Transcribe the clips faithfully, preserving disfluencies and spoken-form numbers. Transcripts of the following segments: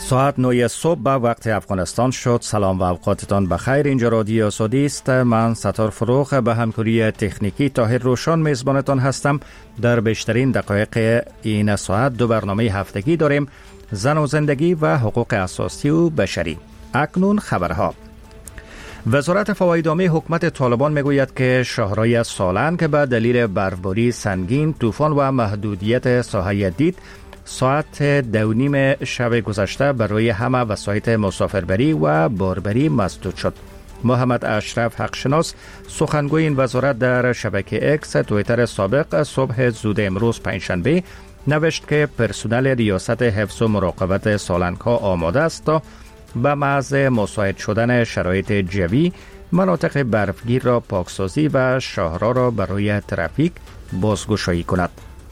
ساعت نه صبح به وقت افغانستان شد. سلام و اوقاتتان بخیر. اینجا رادیو آزادی است. من ستار فروغ به همکاری تکنیکی طاهر روشن میزبانتان هستم. در بیشترین دقایق این ساعت دو برنامه هفتگی داریم: زن و زندگی و حقوق اساسی و بشری. اکنون خبرها. وزارت فواید عامه حکومت طالبان میگوید که شهرهای سالن که به دلیل برفباری سنگین، طوفان و محدودیت ساحه دید ساعت دو نیم شب گذشته برای همه وسایط مسافربری و باربری مسدود شد. محمد اشرف حقشناس سخنگوی این وزارت در شبکه اکس توییتر سابق صبح زود امروز پنجشنبه نوشت که پرسنل ریاست حفظ و مراقبت سالنگ‌ها آماده است تا به محض مساعد شدن شرایط جوی مناطق برفگیر را پاکسازی و شهرها را برای ترافیک بازگشایی کند.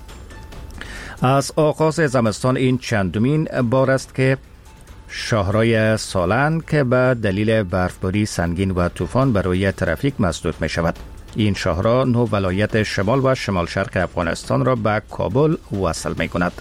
از آغاز زمستان این چندمین بار است که شهرهای سالن که به دلیل برفباری سنگین و طوفان برای ترافیک مسدود می شود. این شهرها نو ولایت شمال و شمال شرق افغانستان را به کابل وصل می کند.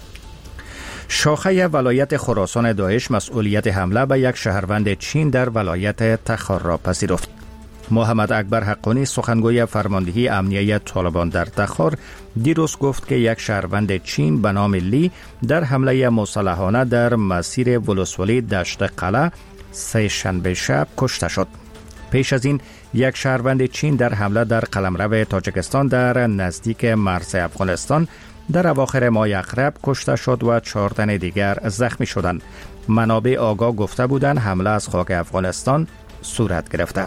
شاخه ولایت خراسان داعش مسئولیت حمله به یک شهروند چین در ولایت تخار را پذیرفت. محمد اکبر حقانی سخنگوی فرماندهی امنیه طالبان در تخار دیروز گفت که یک شهروند چین به نام لی در حمله مسلحانه در مسیر ولسوالی دشت قلعه سه شنبه شب کشته شد. پیش از این یک شهروند چین در حمله در قلمرو تاجیکستان در نزدیک مرز افغانستان در اواخر ماه اقرب کشته شد و چهار تن دیگر زخمی شدند. منابع آگاه گفته بودند حمله از خاک افغانستان صورت گرفته.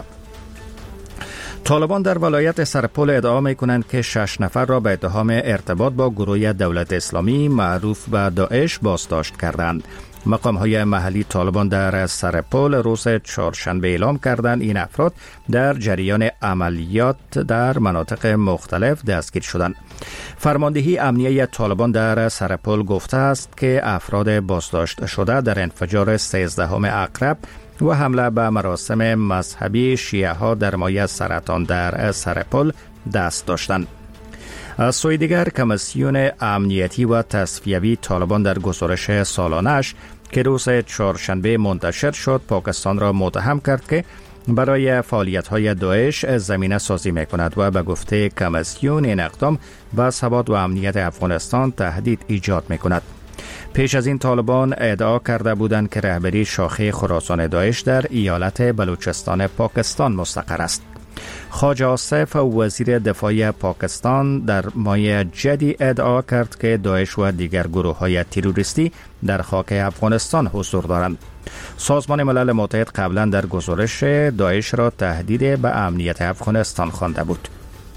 طالبان در ولایت سرپل ادعا می کنند که شش نفر را به اتهام ارتباط با گروه دولت اسلامی معروف به داعش بازداشت کردند. مقام های محلی طالبان در سرپل روز چهارشنبه اعلام کردند این افراد در جریان عملیات در مناطق مختلف دستگیر شدند. فرماندهی امنیه طالبان در سرپل گفته است که افراد بازداشت شده در انفجار سیزدهم اقرب و حمله به مراسم مذهبی شیعه ها در مایع سرطان در سرپل دست داشتند. از سوی دیگر کمیسیون امنیتی و تصفیوی طالبان در گزارش سالانه‌اش که روز چهارشنبه منتشر شد پاکستان را متهم کرد که برای فعالیت‌های داعش زمینه سازی می‌کند و به گفته کمیسیون این اقدام به ثبات و امنیت افغانستان تهدید ایجاد می‌کند. پیش از این طالبان ادعا کرده بودند که رهبری شاخه خراسان داعش در ایالت بلوچستان پاکستان مستقر است. خواجه آصف وزیر دفاع پاکستان در ماه جدی ادعا کرد که داعش و دیگر گروه‌های تروریستی در خاک افغانستان حضور دارند. سازمان ملل متحد قبلا در گزارش داعش را تهدید به امنیت افغانستان خوانده بود.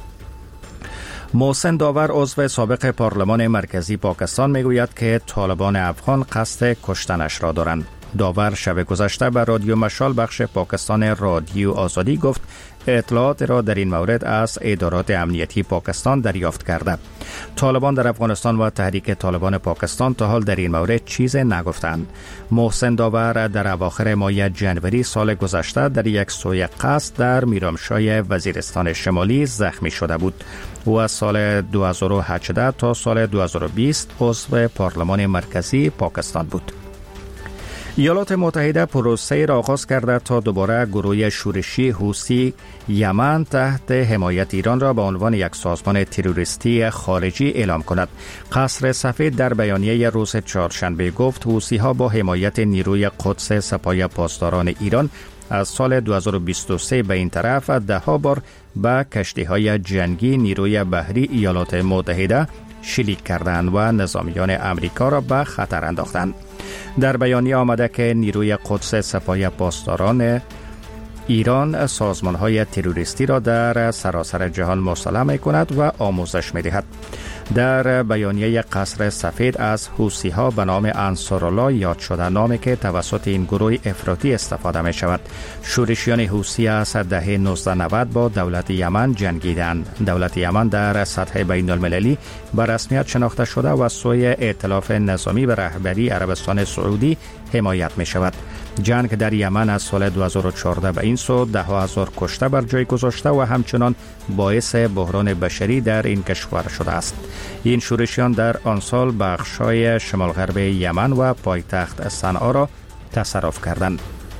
محسن داور عضو سابق پارلمان مرکزی پاکستان میگوید که طالبان افغان قصد کشتنش را دارند. داور شب گذشته به رادیو مشال بخش پاکستان رادیو آزادی گفت اطلاعات را در این مورد از ادارات امنیتی پاکستان دریافت کرده. طالبان در افغانستان و تحریک طالبان پاکستان تا حال در این مورد چیز نگفتند. محسن داور در اواخر ماه جنوری سال گذشته در یک سوی قصد در میرامشاه وزیرستان شمالی زخمی شده بود. او از سال دو هزار و هجده تا سال دو هزار و بیست عضو پارلمان مرکزی پاکستان بود. ایالات متحده پروسه را آغاز کرده تا دوباره گروه شورشی حوثی یمن تحت حمایت ایران را به عنوان یک سازمان تروریستی خارجی اعلام کند. قصر سفید در بیانیه روز چهارشنبه گفت حوثی ها با حمایت نیروی قدس سپاه پاسداران ایران از سال دو هزار و بیست و سه به این طرف ده ها بار به کشتی های جنگی نیروی بحری ایالات متحده شلیک کردند و نظامیان امریکا را به خطر انداختند. در بیانیه آمده که نیروی قدس سپاه پاسداران ایران سازمان‌های تروریستی را در سراسر جهان مسلح می‌کند و آموزش می‌دهد. در بیانیه قصر سفید از حوثی‌ها به نام انصارالله یاد شده، نامی که توسط این گروه افراطی استفاده می‌شود. شورشیان حوثی از دهه نوزده نود با دولت یمن جنگیدند. دولت یمن در سطح بین‌المللی به رسمیت شناخته شده و از سوی ائتلاف نظامی به رهبری عربستان سعودی حمایت می‌شود. جنگ در یمن از سال دو هزار و چهارده به این سو ده هزار کشته بر جای گذاشته و همچنان باعث بحران بشری در این کشور شده است. این شورشیان در آن سال بخش‌های شمال غرب یمن و پایتخت صنعا را تصرف کردند.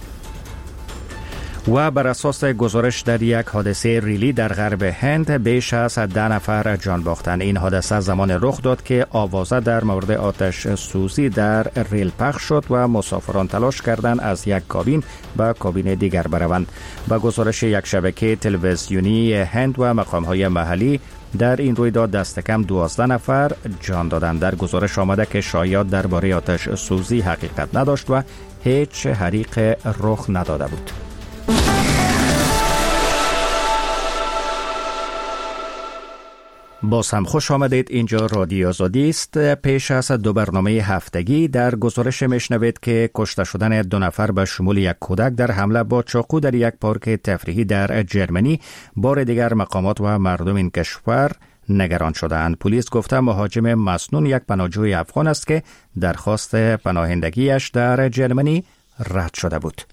و بر اساس گزارش در یک حادثه ریلی در غرب هند بیش از ده نفر جان باختند. این حادثه زمان رخ داد که آوازه در مورد آتش سوزی در ریل پخش شد و مسافران تلاش کردند از یک کابین به کابین دیگر بروند. با گزارش یک شبکه تلویزیونی هند و مقام‌های محلی در این رویداد دست کم دوازده نفر جان دادند. در گزارش آمده که شایعات درباره آتش سوزی حقیقت نداشت و هیچ حریق رخ نداده بود. باز هم خوش آمدید. اینجا رادیو آزادی است. پیش از دو برنامه هفتگی در گزارش میشنوید که کشته شدن دو نفر به شمول یک کودک در حمله با چاقو در یک پارک تفریحی در جرمنی بار دیگر مقامات و مردم این کشور نگران شدند. پلیس گفته مهاجم مسنون یک پناهجوی افغان است که درخواست پناهندگیش در جرمنی رد شده بود.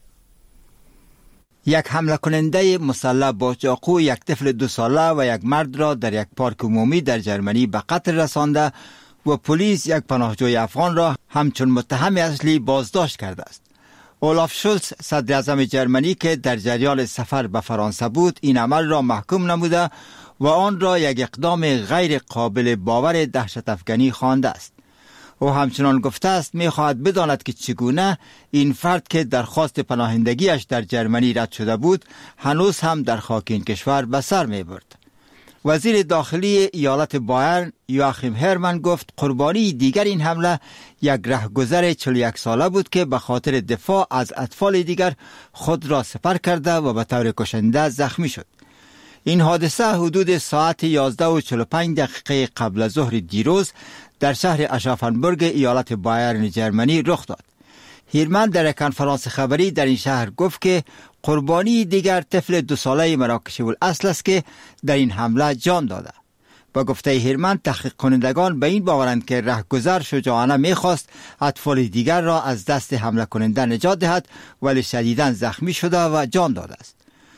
یک حمله کننده مسلح با چاقو یک طفل دو ساله و یک مرد را در یک پارک عمومی در جرمنی به قتل رسانده و پلیس یک پناهجوی افغان را همچون متهم اصلی بازداشت کرده است. اولاف شولز صدر اعظم جرمنی که در جریان سفر به فرانسه بود این عمل را محکوم نموده و آن را یک اقدام غیر قابل باور دهشت افکنی خوانده است. او همچنان گفته است می‌خواهد بداند که چگونه این فرد که درخواست پناهندگیش در جرمنی رد شده بود هنوز هم در خاک این کشور به سر می‌برد. وزیر داخلی ایالت بایرن یواخیم هرمن گفت قربانی دیگر این حمله یک رهگذر چهل و یک ساله بود که به خاطر دفاع از اطفال دیگر خود را سپر کرده و به طور کشنده زخمی شد. این حادثه حدود ساعت یازده و چهل و پنج دقیقه قبل از ظهر دیروز در شهر اشافنبورگ ایالت بایرن جرمنی رخ داد. هیرمن در کنفرانس خبری در این شهر گفت که قربانی دیگر طفل دو ساله مراکشی الاصل است که در این حمله جان داده. با گفته هیرمن تحقیق کنندگان به این باورند که رهگذر شجاعانه میخواست اطفال دیگر را از دست حمله کننده نجات دهد ولی شدیداً زخمی شده و جان داده است.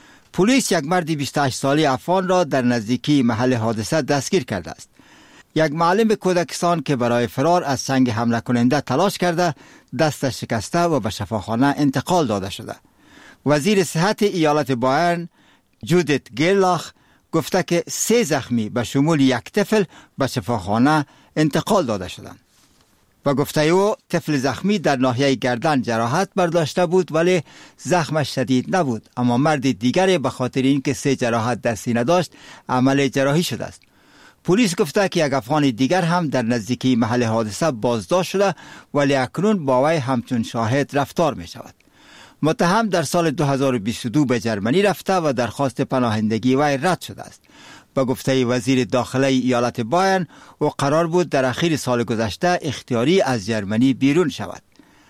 پلیس یک مرد بیست و هشت ساله افغان را در نزدیکی محل حادثه دستگیر کرده است. یک معلم کودکستان که برای فرار از چنگ حمله کننده تلاش کرده دستش شکسته و به شفاخانه انتقال داده شده. وزیر صحت ایالت بایرن جودیت گیرلاخ گفته که سه زخمی به شمول یک طفل به شفاخانه انتقال داده شدند. و گفته او طفل زخمی در ناحیه گردن جراحت برداشته بود ولی زخمش شدید نبود، اما مرد دیگری به خاطر اینکه سه جراحت در سینه داشت عمل جراحی شده است. پلیس گفته که یک افغان دیگر هم در نزدیکی محل حادثه بازداشت شده ولی اکنون با وی همچون شاهد رفتار می شود. متهم در سال دو هزار و بیست و دو به جرمنی رفته و درخواست پناهندگی وی رد شده است. با گفته وزیر داخلی ایالت بایرن او قرار بود در اخیر سال گذشته اختیاری از جرمنی بیرون شود.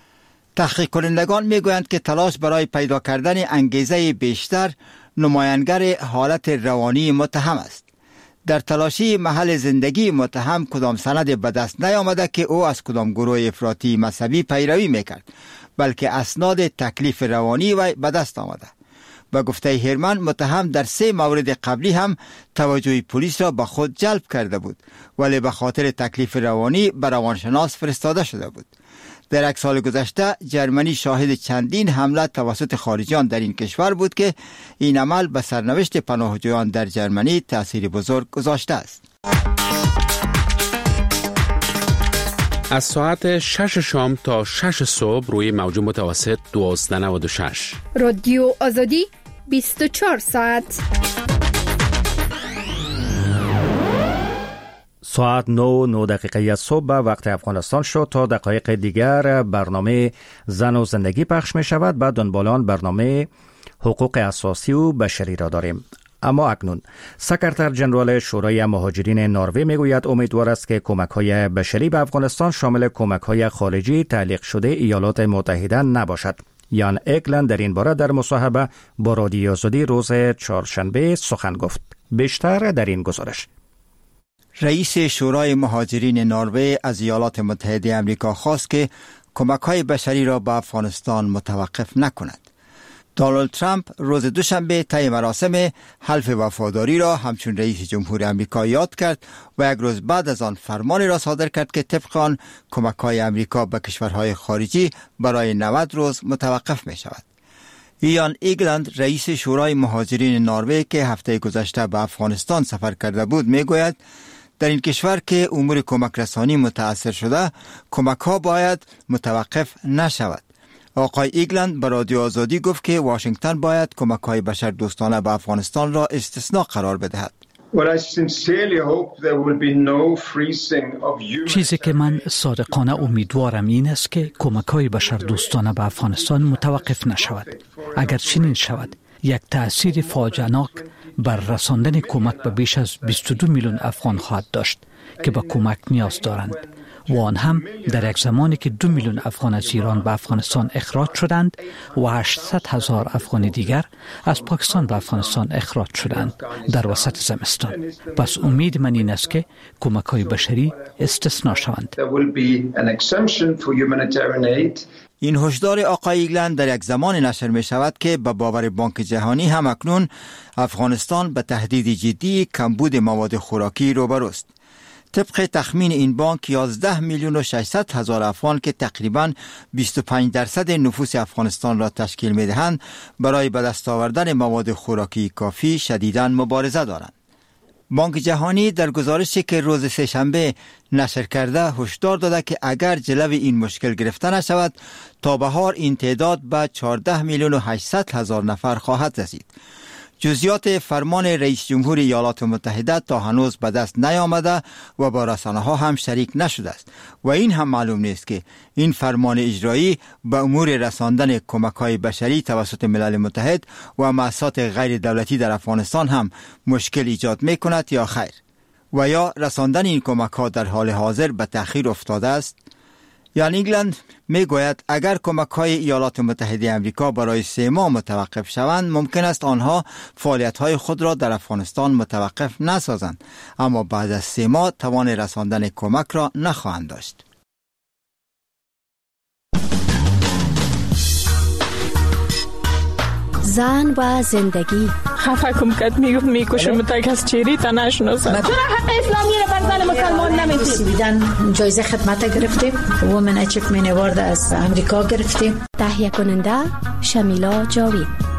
تحقیق کنندگان می گویند که تلاش برای پیدا کردن انگیزه بیشتر نمایانگر حالت روانی متهم است. در تلاشی محل زندگی متهم کدام سند به دست نیامده که او از کدام گروه افراطی مذهبی پیروی میکرد، بلکه اسناد تکلیف روانی و به دست آمده. با گفته هیرمن متهم در سه مورد قبلی هم توجه پلیس را به خود جلب کرده بود ولی به خاطر تکلیف روانی به روانشناس فرستاده شده بود. در یک سال گذشته جرمنی شاهد چندین حمله توسط خارجیان در این کشور بود که این عمل به سرنوشت پناهجویان در جرمنی تأثیر بزرگ گذاشته است. از ساعت شش شام تا شش صبح روی موج متوسط دوازده و نود و شش رادیو آزادی بیست و چهار ساعت. ساعت نه نه دقیقه صبح به وقت افغانستان شد. تا دقایق دیگر برنامه زن و زندگی پخش می شود. بعد دنبالان برنامه حقوق اساسی و بشری را داریم. اما اکنون سکرتر جنرال شورای مهاجرین نروژ میگوید امیدوار است که کمک‌های بشری به افغانستان شامل کمک‌های خارجی تعلیق شده ایالات متحده نباشد. یان اگلند در این باره در مصاحبه با رادیو آزادی روز چهارشنبه سخن گفت. بیشتر در این گزارش. رئیس شورای مهاجرین نروژ از ایالات متحده آمریکا خواست که کمک‌های بشری را به افغانستان متوقف نکند. دونالد ترامپ روز دوشنبه طی مراسم حلف وفاداری را همچون رئیس جمهور آمریکا یاد کرد و یک روز بعد از آن فرمانی را صادر کرد که طبق آن کمک‌های آمریکا به کشورهای خارجی برای نود روز متوقف می شود. ایان ایگلند رئیس شورای مهاجرین نروژ که هفته گذشته به افغانستان سفر کرده بود می گوید در این کشور که امور کمک رسانی متاثر شده کمک ها باید متوقف نشود. آقای ایگلند به رادیو آزادی گفت که واشنگتن باید کمک های بشر دوستانه به افغانستان را استثناء قرار بدهد. چیزی که من صادقانه امیدوارم این است که کمک های بشر دوستانه به افغانستان متوقف نشود. اگر چنین شود یک تأثیر فاجعه‌ناک بر رساندن کمک به بیش از بیست و دو میلیون افغان خواهد داشت که به کمک نیاز دارند و آن هم در یک زمانی که دو میلیون افغان از ایران به افغانستان اخراج شدند و هشتصد هزار افغان دیگر از پاکستان به افغانستان اخراج شدند در وسط زمستان. پس امید من این است که کمک های بشری استثناء شوند. این هشدار آقای ایگلند در یک زمان نشر می شود که به باور بانک جهانی هم اکنون افغانستان به تهدید جدی کمبود مواد خوراکی روبروست. طبق تخمین این بانک یازده میلیون و ششصد هزار افغان که تقریباً بیست و پنج درصد نفوس افغانستان را تشکیل می دهند برای به دست آوردن مواد خوراکی کافی شدیداً مبارزه دارند. بانک جهانی در گزارشی که روز سه‌شنبه نشر کرده هشدار داده که اگر جلوی این مشکل گرفته نشود تا بهار این تعداد به چهارده میلیون و هشتصد هزار نفر خواهد رسید. جزئیات فرمان رئیس جمهور ایالات متحده تا هنوز به دست نیامده و با رسانه‌ها هم شریک نشده است و این هم معلوم نیست که این فرمان اجرایی به امور رساندن کمک‌های بشری توسط ملل متحد و مؤسسات غیر دولتی در افغانستان هم مشکل ایجاد می‌کند یا خیر، و یا رساندن این کمک‌ها در حال حاضر به تأخیر افتاده است. یان ایگلند می گوید اگر کمک های ایالات متحده آمریکا برای سه ماه متوقف شوند ممکن است آنها فعالیت های خود را در افغانستان متوقف نسازند، اما بعد از سه ماه توان رساندن کمک را نخواهند داشت. زن و زندگی. خفه کم کد میگفت میکشم تا کس چیری تا نشناسم. چرا حق اسلامی را بر زن مسلمان نمیدید؟ بیدن جایزه خدمت گرفتیم، وومن اچیومنت اوارد از امریکا گرفتیم. تهیه کننده شمیلا جاوید.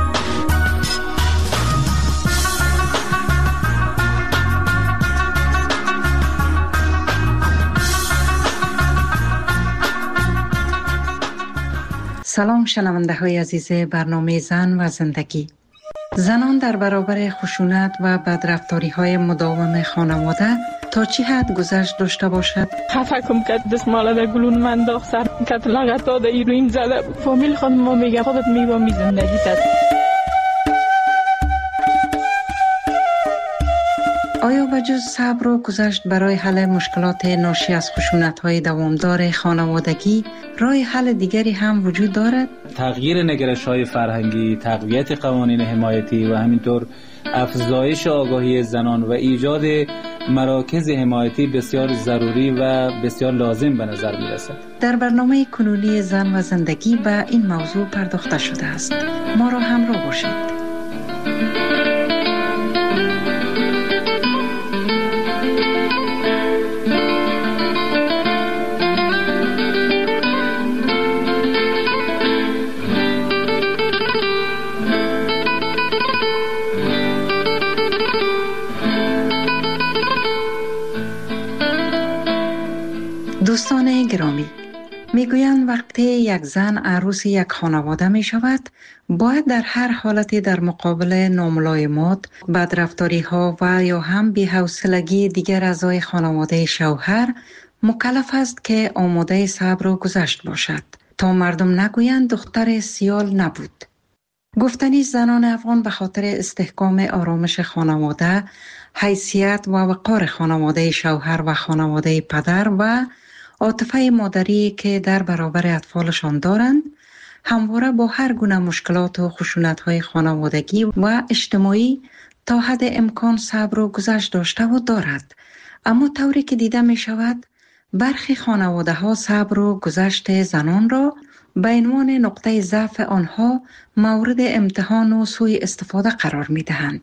سلام شنونده های عزیز برنامه زن و زندگی. زنان در برابر خشونت و بدرفتاری های مداوم خانواده تا چی حد گذشت داشته باشد؟ خفه کم کد دستماله در گلون من داخت سر کد لغتا در ایروین زده. فامیل خود ما میگه خودت میبامی زندگی تد. آیا بجز صبر و گذشت برای حل مشکلات ناشی از خشونت‌های دوامدار خانوادگی راه حل دیگری هم وجود دارد؟ تغییر نگرش‌های فرهنگی، تقویت قوانین حمایتی و همینطور افزایش آگاهی زنان و ایجاد مراکز حمایتی بسیار ضروری و بسیار لازم به نظر می‌رسد. در برنامه کنونی زن و زندگی به این موضوع پرداخته شده است. ما را همراه باشید. دوستان گرامی، میگویند وقتی یک زن عروس یک خانواده می شود باید در هر حالتی در مقابل ناملایمات، بدرفتاری ها و یا هم بی‌حوصلگی دیگر اعضای خانواده شوهر مکلف است که آماده صبر و گذشت باشد تا مردم نگویند دختر سیال نبود. گفتنی زنان افغان به خاطر استحکام آرامش خانواده، حیثیت و وقار خانواده شوهر و خانواده پدر و عاطفه مادری که در برابر اطفالشان دارند، همواره با هر گونه مشکلات و خشونت‌های خانوادگی و اجتماعی تا حد امکان صبر و گذشت داشته و دارد. اما طوری که دیده می شود برخی خانواده ها صبر و گذشت زنان را به عنوان نقطه ضعف آنها مورد امتحان و سوء استفاده قرار می دهند.